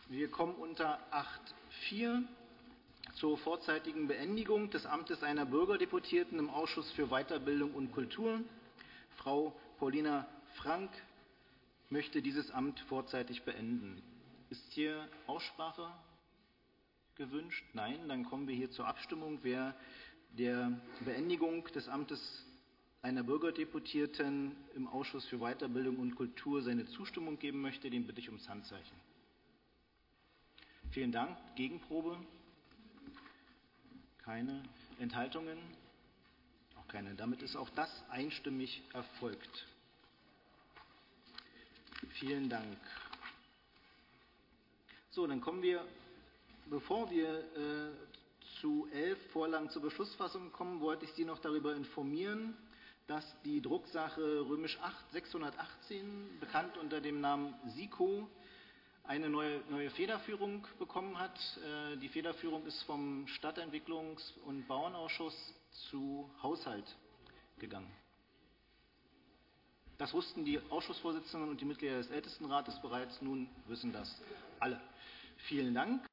Wir kommen unter 8.4 zur vorzeitigen Beendigung des Amtes einer Bürgerdeputierten im Ausschuss für Weiterbildung und Kultur. Frau Paulina Frank möchte dieses Amt vorzeitig beenden. Ist hier Aussprache gewünscht? Nein, dann kommen wir hier zur Abstimmung. Wer der Beendigung des Amtes einer Bürgerdeputierten im Ausschuss für Weiterbildung und Kultur seine Zustimmung geben möchte, den bitte ich ums Handzeichen. Vielen Dank. Gegenprobe? Keine. Enthaltungen? Auch keine. Damit ist auch das einstimmig erfolgt. Vielen Dank. So, dann kommen wir, bevor wir zu 11 Vorlagen zur Beschlussfassung kommen, wollte ich Sie noch darüber informieren, dass die Drucksache Römisch 8 618, bekannt unter dem Namen SIKO, eine neue Federführung bekommen hat. Die Federführung ist vom Stadtentwicklungs- und Bauernausschuss zu Haushalt gegangen. Das wussten die Ausschussvorsitzenden und die Mitglieder des Ältestenrates bereits, nun wissen das alle. Vielen Dank.